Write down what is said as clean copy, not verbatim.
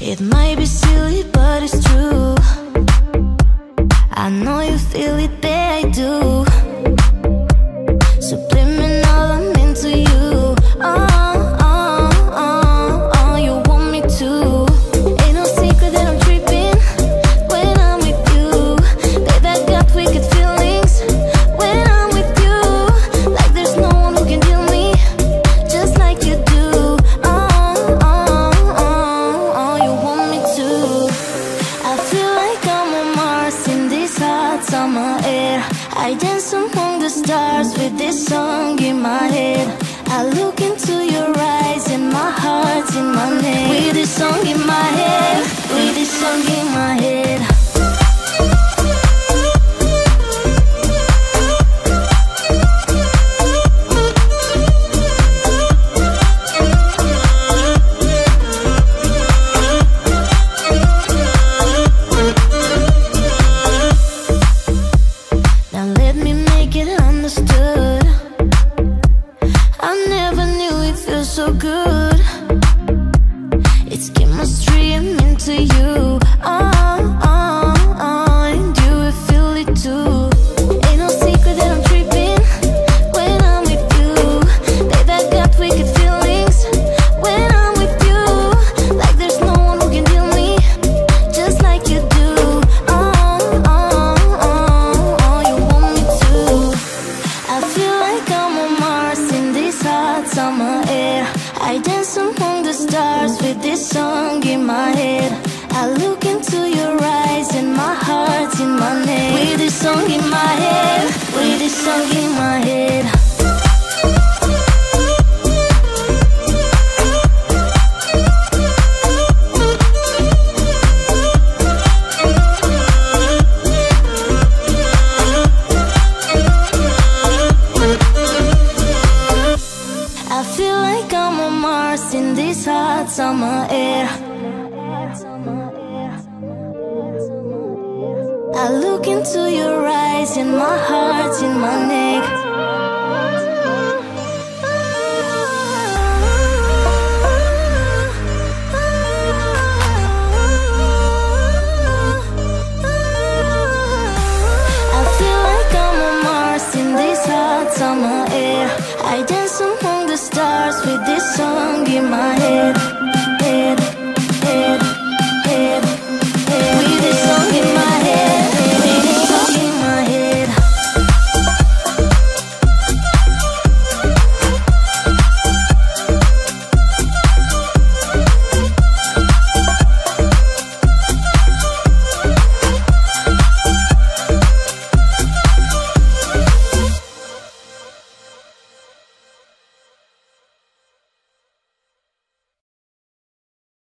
It might be silly, but it's true. I know you feel it, there I do. Subliminal, I'm into you. You want me to. Ain't no secret that I'm tripping when I'm with you. Babe, I got wicked feelings when I'm with you. Like there's no one who can deal me just like you do. You want me to. I feel like I'm on Mars in this hot summer air. I dance among the stars with this song in my head. I look into your eyes and my heart's in my neck. With this song in my head, with this song in my head. Now let me make it understood. I never knew it feels so good. It's chemistry, I'm into you. And you will feel it too. Ain't no secret that I'm tripping when I'm with you. Babe, I got wicked feelings when I'm with you. Like there's no one who can deal me just like you do. You want me to. I feel like I'm on Mars in this hot summer air. I dance among the stars with this song in my head. I look into your eyes and my heart's in my neck. With this song in my head, with this song in my head. I feel like I'm on Mars in this hot summer air. I look into your eyes and my heart's in my neck. I feel like I'm on Mars in this hot summer air. I dance among the stars with this song in my head.